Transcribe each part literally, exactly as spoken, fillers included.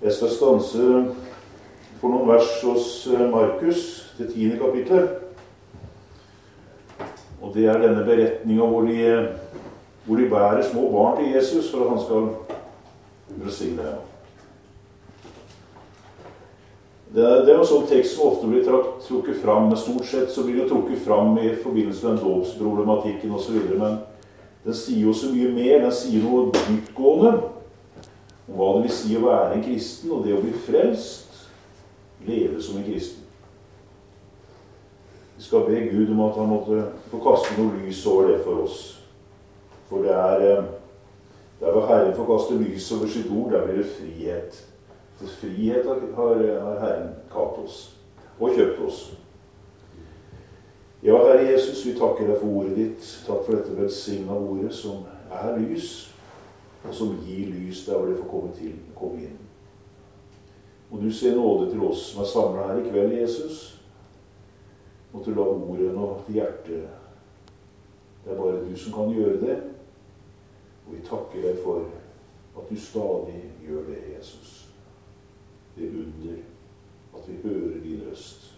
Jeg skal stanse for noen vers hos Markus, det tiende kapitlet. Og det er denne beretningen hvor de, hvor de bærer små barn til Jesus for at han skal velsigne dem. Det er, det er en sånn tekst som ofte blir trakt, trukket fram, men stort sett så blir det trukket fram i forbindelse med den dåpsproblematikken og så videre, men den sier jo så mye mer. Den sier noe dyptgående om hva det vil si å være en kristen, og det å bli frelst, leve som en kristen. Vi skal be Gud om at han måtte få kaste noe lys over det for oss. For det er, der hvor Herren får kaste lys over sitt ord, der blir det frihet. For frihet har, har Herren kalt oss, og kjøpt oss. Ja, Herre Jesus, vi takker deg for ordet ditt. Takk for dette velsigna ordet som er lys, og som gir lys der hvor det får komme til, komme inn. Og du ser nåde til oss som er samlet her i kveld, Jesus. Og til å la ordet nå til hjertet. Det er bare du som kan gjøre det. Og vi takker deg for at du stadig gjør det, Jesus. Det under at vi hører din røst.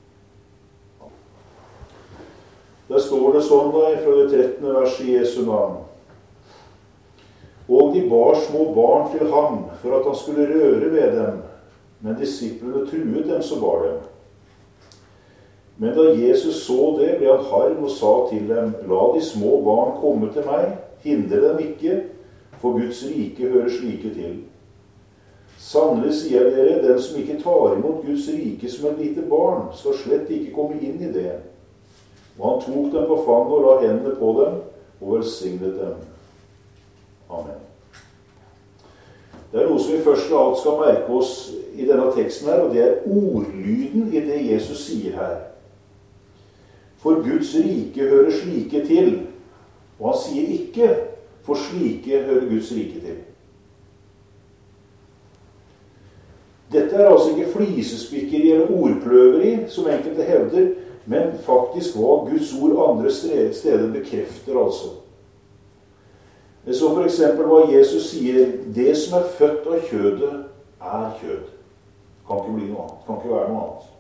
Der står det sånn da, fra det trettende vers i Jesu navn. Og de bar små barn til ham for at han skulle røre ved dem, men disiplene truet dem som bar dem. Men da Jesus så det, ble han harm og sa til dem, la de små barn komme til meg, hindre dem ikke, for Guds rike hører slike til. Sannelig sier dere, den som ikke tar imot Guds rike som et lite barn, skal slett ikke komme inn i det. Og han tok dem på fanget og la hendene på dem, og velsignet dem. Amen. Det er noe som vi først og alt skal merke oss i denne teksten her, og det er ordlyden i det Jesus sier her. For Guds rike hører slike til. Og han sier ikke, for slike hører Guds rike til. Dette er altså ikke flisespikkeri eller ordkløveri, som enkelte hevder, men faktisk hva Guds ord andre steder bekrefter altså. Så for eksempel hva Jesus sier, det som er født av kjødet, er kjød. Kan ikke bli noe annet, kan ikke være noe annet.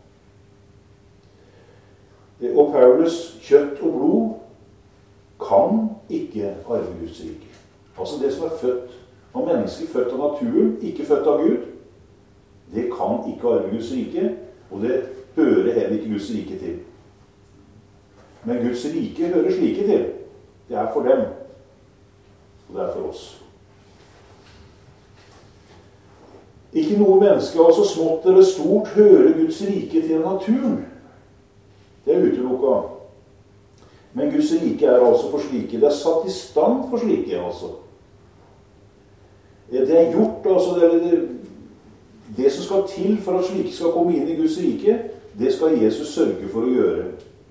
Og Paulus, kjøtt og blod, kan ikke arve Guds rike. Altså det som er født av mennesker, født av naturen, ikke født av Gud, det kan ikke arve Guds rike, og det hører heller ikke Guds rike til. Men Guds rike hører slike til. Det er for dem, og det er for oss. Ikke noe menneske, altså smått eller stort, hører Guds rike til naturen. Det er utelukket. Men Guds rike er altså for slike. Det er satt i stand for slike, altså. Det er gjort, altså, det, det, det som skal til for at slike skal komme inn i Guds rike, det skal Jesus sørge for å gjøre.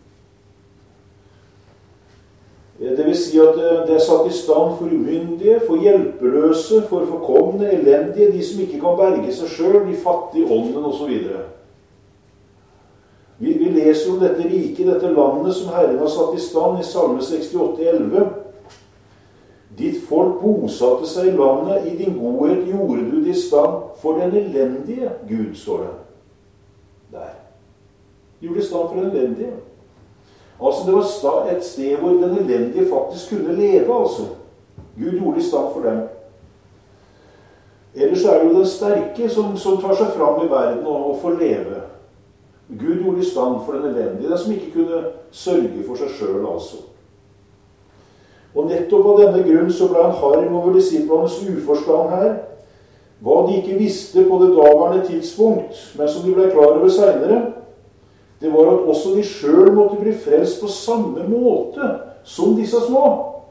Det vil si at det er satt i stand for umyndige, for hjelpeløse, for forkomne, elendige, de som ikke kan berge seg selv, de fattige ånden og så videre. Vi, vi leser om dette riket, dette landet som Herren har satt i stand i Salme sekstiåtte elleve. Ditt folk bosatte seg i landet, i din godhet gjorde du det i stand for den elendige Gud, står det. Der. Gjorde det i stand for den elendige. Altså det var et sted hvor den elendige faktisk kunne leve, altså. Gud gjorde det i stand for dem. Ellers er det jo den sterke som, som tar seg fram i verden og, og får leve. Gud gjorde det i stand for den elendige, den som ikke kunne sørge for seg selv, altså. Og nettopp av denne grunn så ble han harm over disiplenes uforstand her, hva de ikke visste på det daværende tidspunkt, men som de ble klar over senere. Det var at også de selv måtte bli frelst på samme måte som disse små.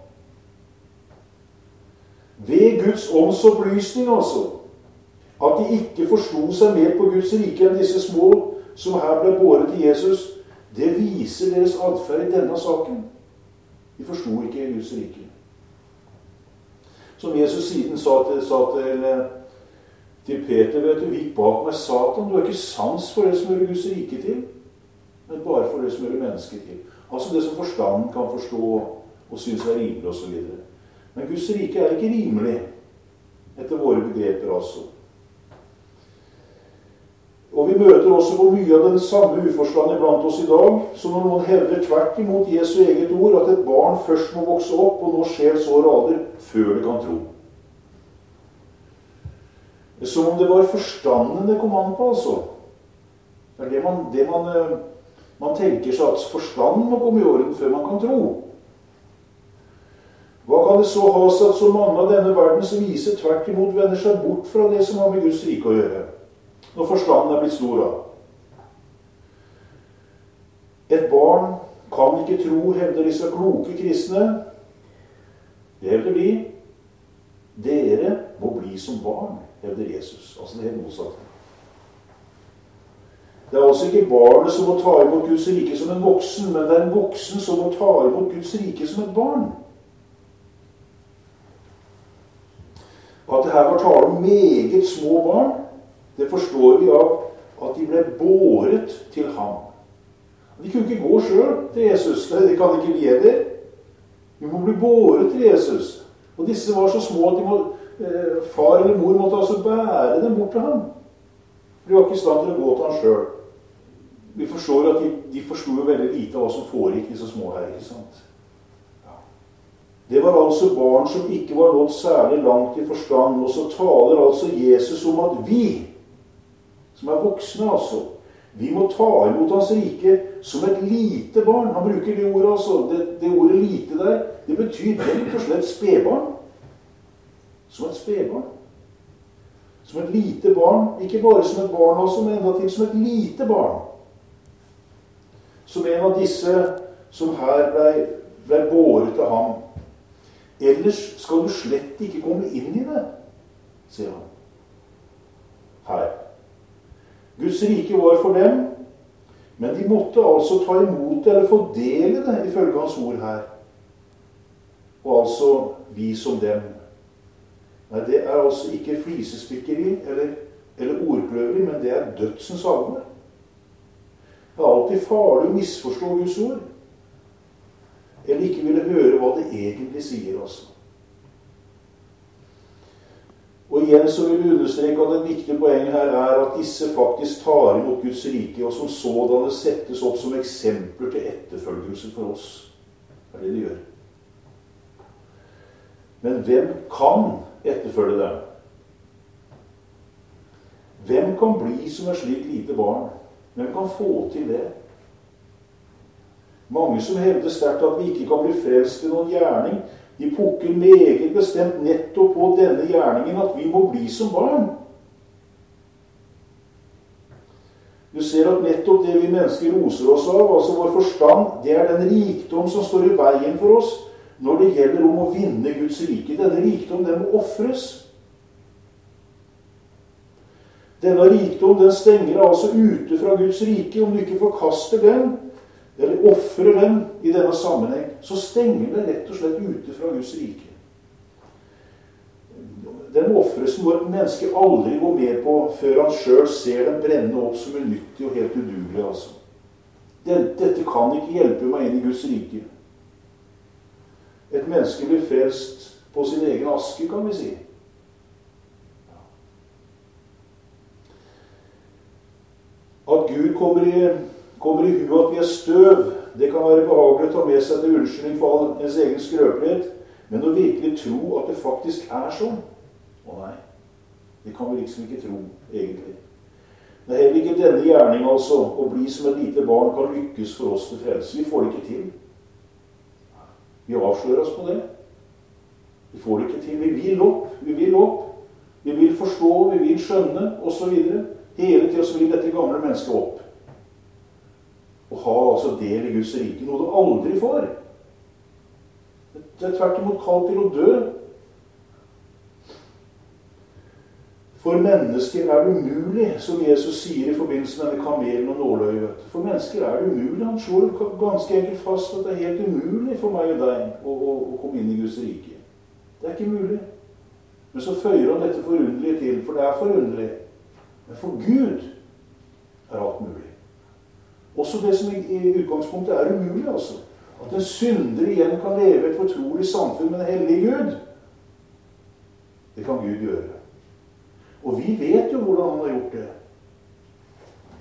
Ved Guds åndsopplysning, altså. At de ikke forstod seg mer på Guds rike enn disse små som her ble båret til Jesus, det viser deres adferd i denne saken. De forstod ikke Guds rike. Som Jesus siden sa til, sa til, til Peter, vet du, vik bak meg Satan, du har ikke sans for det som hører Guds rike til, men bare for det som hører mennesket til. Altså det som forstanden kan forstå og synes er rimelig og så videre. Men Guds rike er ikke rimelig, etter våre begreper altså. vi møter også på mye av den samme uforstand blant oss i dag, som når noen hevder tvert imot Jesu eget ord, at et barn først må vokse opp, og nå skjer så rader, før det kan tro. Som om det var forstanden det kom an på, altså. Det er det man, det man, man tenker seg at forstanden må komme i orden før man kan tro. Hva kan det så ha seg at så mange av denne verden som viser tvert imot vender seg bort fra det som har med Guds rike å gjøre, når forstanden er blitt stor av? Et barn kan ikke tro, hevder disse kloke kristne. Det hevder de. Dere må bli som barn, hevder Jesus. Altså det er motsatt. Det er altså ikke barnet som må ta imot Guds rike som en voksen, men det er en voksen som må ta imot Guds rike som et barn. At det her var tale om meget små barn, det forstår vi av at de ble båret til ham. De kunne ikke gå selv til Jesus, det kan ikke vi heller. Vi må bli båret til Jesus. Og disse var så små at de må, eh, far eller mor måtte altså bære dem bort til ham. De var ikke i stand til å gå til ham selv. Vi forstår at de, de forstod jo veldig lite av hva som foregikk i så små her, ikke sant? Ja. Det var altså barn som ikke var nådd særlig langt i forstand, og så taler altså Jesus om at vi, som er voksne altså, vi må ta imot hans rike som et lite barn. Han bruker det ordet altså, det, det ordet lite der, det betyr rett og slett spedbarn. Som et spedbarn. Som et lite barn, ikke bare som et barn altså, men enda til som et lite barn. Som en av disse som her ble, ble båret til ham. Ellers skal du slett ikke komme inn i det, sier han. Her. Guds rike var for dem, men de måtte altså ta imot det, eller fordele det, ifølge hans ord her. Og altså vi som dem. Nei, det er altså ikke flisespikkeri eller, eller ordkløveri, men det er dødsens alvor. Det er alltid farlig å misforstå Guds ord, eller ikke ville høre hva det egentlig sier også. Og igjen så vil vi understreke at et viktig poeng her er at disse faktisk tar imot Guds rike, og som sådanne settes opp som eksempler til etterfølgelse for oss. Det er det de gjør. Men hvem kan etterfølge dem? Hvem kan bli som et slikt lite barn? Hvem kan få til det? Mange som hevder sterkt at vi ikke kan bli frelst til noen gjerning, de pukker meget bestemt nettopp på denne gjerningen at vi må bli som barn. Du ser at nettopp det vi mennesker roser oss av, altså vår forstand, det er den rikdom som står i veien for oss når det gjelder om å vinne Guds rike. Denne rikdom, den må offres. Denne rikdom, den stenger altså ute fra Guds rike. Om du ikke forkaster den, eller offrer den i denne sammenheng, så stenger det rett og slett ute fra Guds rike. Den offrelsen må et menneske aldri gå med på før han selv ser den brenne opp som unyttig og helt udugelig. Altså. Dette kan ikke hjelpe meg inn i Guds rike. Et menneske blir frelst på sin egen aske, kan vi si. At Gud kommer i, kommer i hu at vi er støv, det kan være behagelig å ta med seg til unnskyldning for all ens egen skrøpelighet, men å virkelig tro at det faktisk er sånn, å nei, det kan vi liksom ikke tro, egentlig. Det er heller ikke denne gjerning, altså, å bli som et lite barn kan lykkes for oss til frelse. Vi får det ikke til. Vi avslører oss på det. Vi får det ikke til. Vi vil opp, vi vil opp. Vi vil forstå, vi vil skjønne, og så videre. Hele tiden så vil dette gamle mennesket opp. Og ha altså del i Guds rike, noe du aldri får. Det er tvert imot kalt til å dø. For mennesker er det umulig, som Jesus sier i forbindelse med denne kamelen og nåløyet. For mennesker er det umulig. Han slår ganske enkelt fast at det er helt umulig for meg og deg å, å, å komme inn i Guds rike. Det er ikke mulig. Men så føyer han dette forunderlige til, for det er forunderlig. Men for Gud er alt mulig. Også det som i utgangspunktet er umulig, altså. At en synder igjen kan leve et fortrolig samfunn med den hellige Gud. Det kan Gud gjøre. Og vi vet jo hvordan han har gjort det.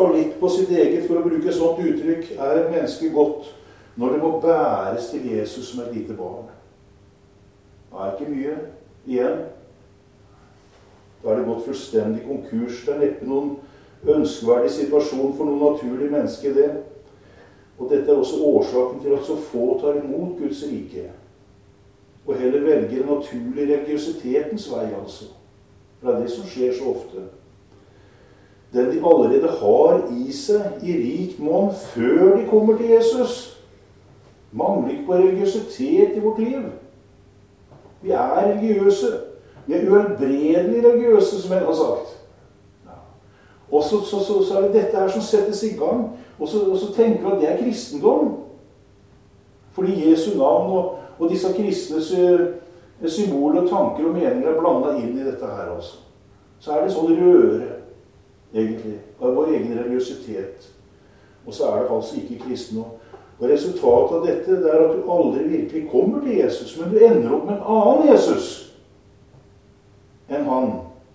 fallitt på sitt eget, for å bruke et sånt uttrykk, er et menneske godt når det må bæres til Jesus som et lite barn. Det er ikke mye igjen. Da er det gått fullstendig konkurs. Det er neppe noen ønskverdig situasjon for noen naturlig menneske det. Og dette er også årsaken til at så få tar imot Guds rike. Og heller velger en naturlig religiøsitetens vei, altså. For det er det som skjer så ofte. Den de allerede har i seg i rikt monn før de kommer til Jesus. Mangler ikke på religiøsitet i vårt liv. Vi er religiøse. Vi er uhelbredelig religiøse, som jeg har sagt. Ja. Og så, så, så, så er det dette her som settes i gang. Og så, og så tenker vi at det er kristendom. Fordi Jesu navn og, og disse kristnes symboler og tanker og meninger er blandet inn i dette her også. Så er det sånn røre, egentlig, av vår egen religiøsitet. Og så er det altså ikke kristendom. Og resultatet av dette det er at du aldri virkelig kommer til Jesus, men du ender opp med en annen Jesus enn han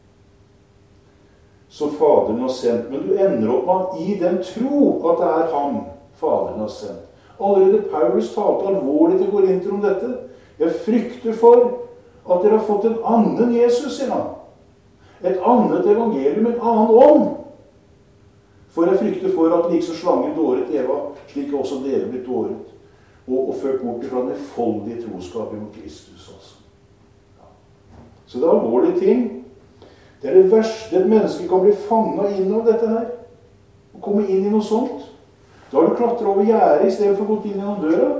som Faderen har sendt. Men du ender opp med han i den tro at det er han Faderen har sendt. Allerede Paulus talte alvorlig til Korinter om dette. Jeg frykter for at dere har fått en annen Jesus, sier han. Et annet evangelium, en annen ånd. For jeg frykter for at liksom slangen dåret Eva, slik også dere blitt dåret, og, og ført bort fra den foldige troskap mot Kristus. Altså. Ja. Så det er alvorlige ting. Det er det verste et menneske kan bli fanget inn av dette her. Og komme inn i noe sånt. Da har du klatret over gjerdet i stedet for å gå inn gjennom døra.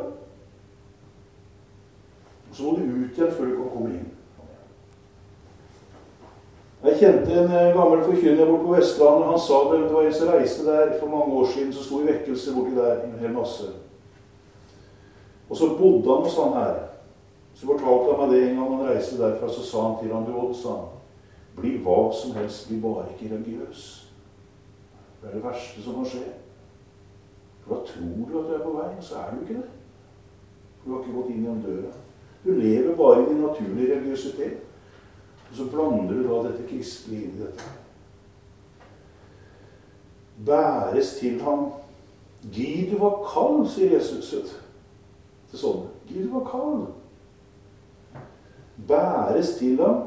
Og så må du ut igjen før du kan komme inn. Jeg kjente en gammel forkynner bort på Vestlandet. Han sa det, det var en som reiste der for mange år siden, så sto i vekkelse borti der en hel masse. Og så bodde han hos han her. Så fortalte han meg det en gang han reiste derfra, så sa han til han, du Odd, sa han, bli hva som helst, bli bare ikke religiøs. Det er det verste som kan skje. For da tror du at du er på vei, og så er du ikke det. For du har ikke gått inn gjennom døra. Du lever bare i din naturlige religiøsitet. Og så blander du da dette kristelige inn i dette. Bæres til ham. Gud, du var kald, sier Jesus til sånne. Gud, du var kald. Bæres til ham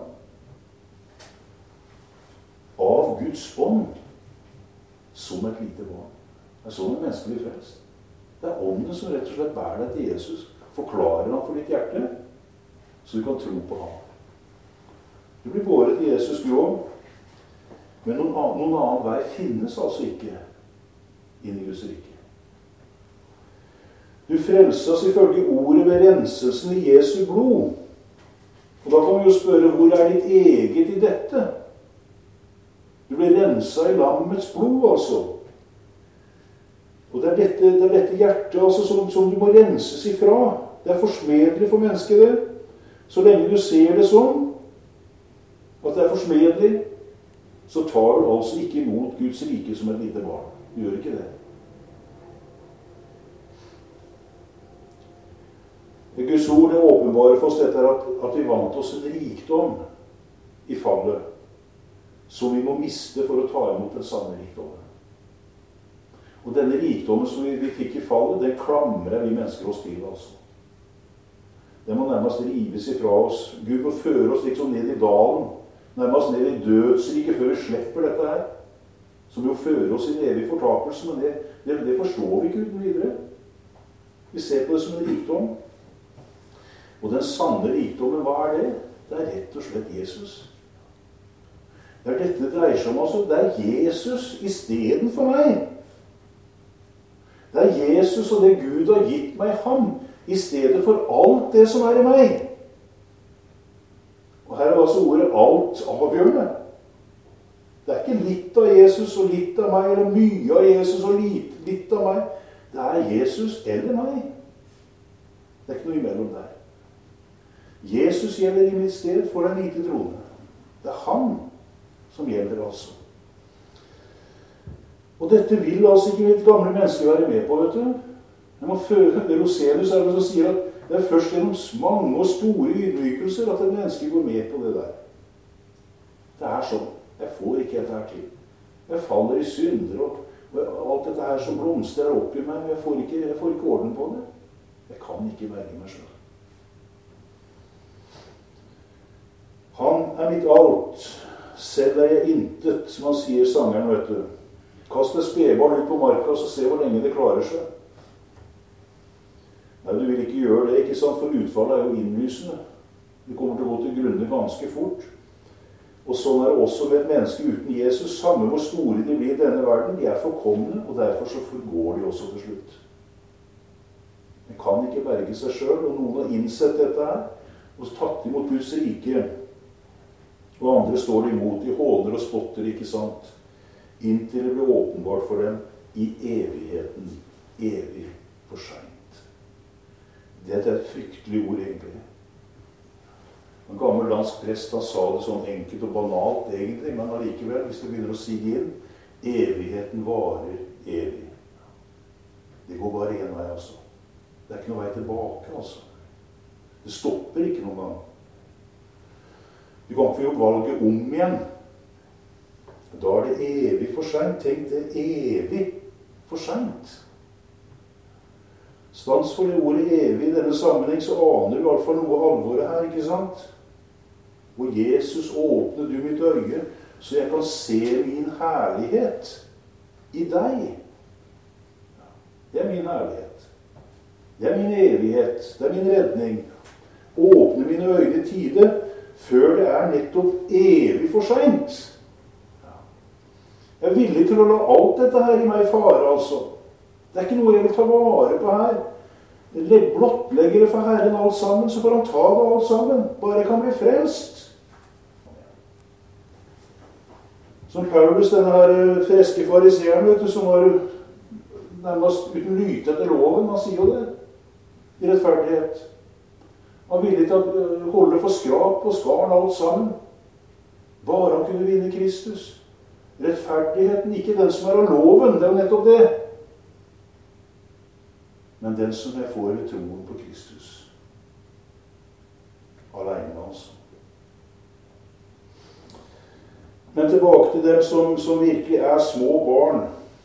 av Guds ånd som et lite barn. Det er sånn et menneske blir frelst. Det er ånden som rett og slett bærer deg til Jesus. Forklarer han for ditt hjerte, så du kan tro på ham. Du blir båret til Jesus grov, men noen annen, noen annen vei finnes altså ikke inn i Guds rike. Du frelses ifølge ordet ved renselsen i Jesu blod. Og da kan vi jo spørre, hvor er ditt eget i dette? Du blir renset i lammets blod, altså. Og det er dette, det er dette hjertet altså, som, som du må renses ifra. Det er forsmedelig for mennesket det. Så lenge du ser det sånn, at det er forsmedelig, så tar du altså ikke imot Guds rike som et lite barn. Du gjør ikke det. Guds ord er åpenbare for oss dette at, at vi vant oss en rikdom i fallet, som vi må miste for å ta imot den sanne rikdommen. Og denne rikdommen som vi, vi fikk i fallet, den klamrer vi mennesker oss til, altså. Den må nærmest rives ifra oss. Gud må føre oss liksom ned i dalen, nærmest ned i dødsriket før vi slipper dette her. Som jo fører oss i en evig fortapelse, men det, det, det forstår vi ikke uten videre. Vi ser på det som en rikdom. Og den sanne rikdommen, hva er det? Det er rett og slett Jesus. Det er dette det dreier seg om, altså. Det er Jesus i stedet for meg. Det er Jesus og det Gud har gitt meg ham, i stedet for alt det som er i meg. Og her er altså ordet alt avgjørende. Det er ikke litt av Jesus og litt av meg, eller mye av Jesus og litt, litt av meg. Det er Jesus eller meg. Det er ikke noe imellom der. Jesus gjelder i mitt sted for den lite troende. Det er han som gjelder altså. Og dette vil altså ikke mitt gamle menneske være med på, vet du. Jeg må føre det Rosenius er det som sier at det er først gjennom mange og store ydmykelser at et menneske går med på det der. Det er sånn. Jeg får ikke dette her til. Jeg faller i synder og, Alt dette her som blomstrer opp i meg, jeg får ikke, jeg får ikke orden på det. Jeg kan ikke berge meg selv. Han er mitt alt. Selv er jeg intet, som han sier sangeren, vet du. Kast et spedbarn ut på marka, så se hvor lenge det klarer seg. Nei, du vil ikke gjøre det, ikke sant? For utfallet er jo innlysende. Det kommer til å gå til grunne ganske fort. Og sånn er det også med et menneske uten Jesus. Samme hvor store de blir i denne verden, de er forkomne, og derfor så forgår de også til slutt. En kan ikke berge seg selv, og noen har innsett dette her, og tatt imot Guds rike. Og andre står de imot, de håner og spotter, ikke sant? Inntil det blir åpenbart for dem i evigheten, evig for sent. Dette er et fryktelig ord egentlig. En gammel dansk prest, han sa det sånn enkelt og banalt egentlig, men allikevel, hvis det begynner å sige inn, evigheten varer evig. Det går bare en vei, altså. Det er ikke noe vei tilbake, altså. Det stopper ikke noen gang. Du kan ikke få gjort valget om igjen. Da er det evig for sent. Tenk det, evig for sent. Stans for det ordet evig i denne sammenheng, så aner du i hvert fall noe alvoret her, ikke sant? Hvor Jesus åpner du mitt øye, så jeg kan se min herlighet i deg. Det er min herlighet. Det er min evighet. Det er min redning. Åpne mine øyne i tide, før det er nettopp evig for sent. Jeg er villig til å la alt dette her i meg fare, altså. Det er ikke noe jeg vil ta vare på her. Blottlegger det for Herren alt sammen, så får han ta det alt sammen. Bare jeg kan bli frelst. Som Paulus, denne her freske fariseren, vet du, som var nærmest uten lyte etter loven, han sier jo det. I rettferdighet. Han var villig til å holde for skrap og skarn alt sammen. Bare han kunne vinne Kristus. Rettferdigheten, ikke den som er av loven, det er jo nettopp det. Men den som jeg får ved troen på Kristus. Alene, altså. Men tilbake til dem som, som virkelig er små barn.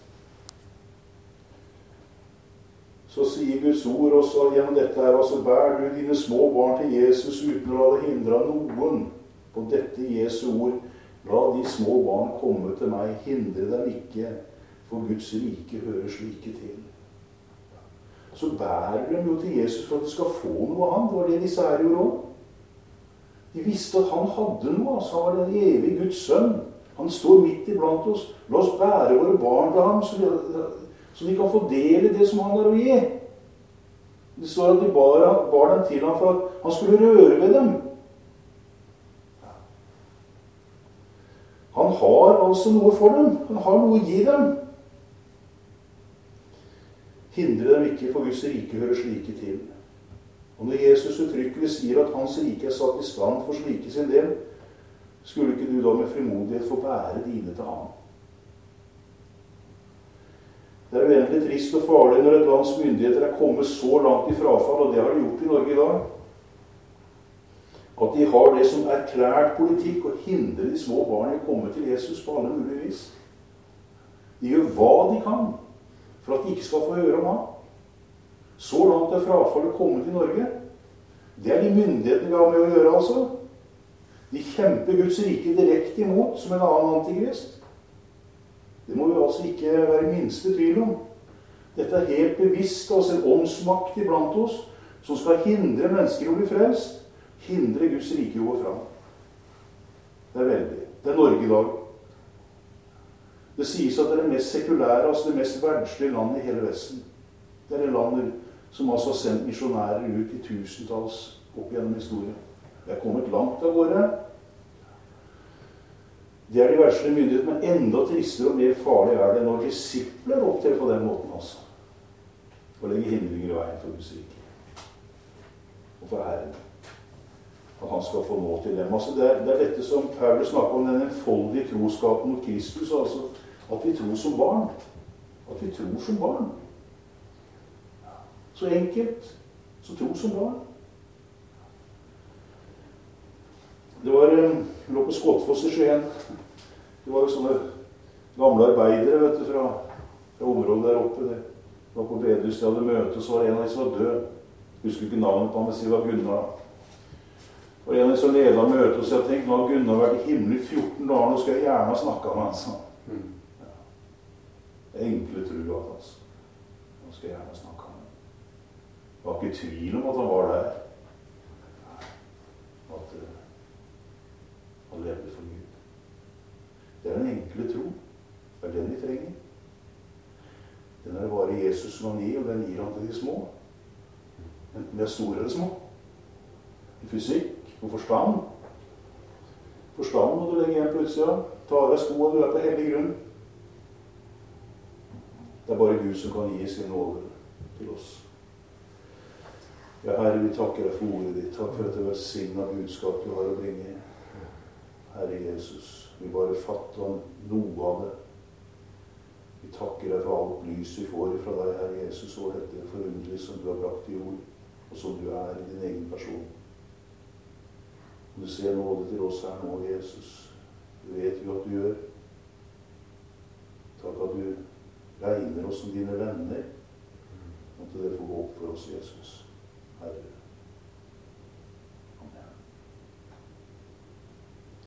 Så sier Guds ord også gjennom dette her, altså bær du dine små barn til Jesus uten å la det hindre noen. På dette Jesu ord, la de små barn komme til meg, hindre dem ikke, for Guds rike hører slike til. Så bærer de jo til Jesus for at de skal få noe av ham. Det var det disse her gjorde også. De visste at han hadde noe. Altså han var den evige Guds sønn. Han står midt iblant oss. La oss bære våre barn til ham, så de, så de kan få del i det som han har å gi. Det står at de bar, bar dem til ham for at han skulle røre ved dem. Han har altså noe for dem. Han har noe å gi dem. Hindre dem ikke, for Guds rike hører slike til. Og når Jesus uttrykkelig sier at hans rike er satt i stand for slike sin del, skulle ikke du da med frimodighet få bære dine til ham? Det er uendelig trist og farlig når et lands myndigheter er kommet så langt i frafall, og det har de gjort i Norge i dag, at de har det som erklært politikk å hindre de små barna i å komme til Jesus på alle mulige vis. De gjør hva de kan for at de ikke skal få høre om ham. Så langt er frafallet kommet i Norge. Det er de myndighetene vi har med å gjøre, altså. De kjemper Guds rike direkte imot som en annen antikrist. Det må vi altså ikke være minste tvil om. Dette er helt bevisst, altså en åndsmakt iblant oss, som skal hindre mennesker å bli frelst, hindre Guds rike å gå fram. Det er veldig. Det er Norge i dag. Det sies at det er det mest sekulære, altså det mest verdslige landet i hele Vesten. Det er det landet som altså har sendt misjonærer ut i tusentalls opp gjennom historien. Det er kommet langt av gårde. Det er de verdslige myndigheter, men enda tristere og mer farlig er det når disipler opptrer på den måten, altså. Og legger hindringer i veien for Guds rike. Og for Herren. At han skal få nå til dem. Altså det, er, det er dette som Paulus snakker om, den enfoldige troskapen mot Kristus, altså at vi tror som barn. At vi tror som barn. Så enkelt. Så tro som barn. Det var, vi lå på Skottfoss i Skien. Det var jo sånne gamle arbeidere, vet du, fra Det området der oppe, det var på bedehus, de hadde møte, så var det en av de som var død. Husker ikke navnet på ham, men sier det var Gunnar. Og en av de som ledet møtet, og så jeg tenkte, nå har Gunnar vært i himmelen i fjorten dager, nå skal jeg gjerne ha snakket med han, sa han. Ja. Det er enkle trua, altså. Nå skal jeg gjerne ha snakket med han. Det var ikke tvil om at han var der. At uh, han levde for Gud. Det er den enkle tro. Det er den vi trenger. Den er det bare Jesus som han gir, og den gir han til de små. Enten de er store eller små. I fysikk, på forstand. Forstand må du legge igjen på utsida. Ta av deg skoene, du er på hellig grunn. Det er bare Gud som kan gi sin nåde til oss. Ja, Herre, vi takker deg for ordet ditt. Takk for at det velsignet budskap du har å bringe. Herre Jesus, vi bare fatter noe av det. Vi takker deg for alt lys vi får fra deg, Herre Jesus, og dette forunderlige som du har brakt i jord, og som du er i din egen person. Og du ser nåde til oss her nå, Jesus. Du vet jo at du gjør. Takk at du regner oss som dine venner, og til det får gå opp for oss, Jesus. Herre.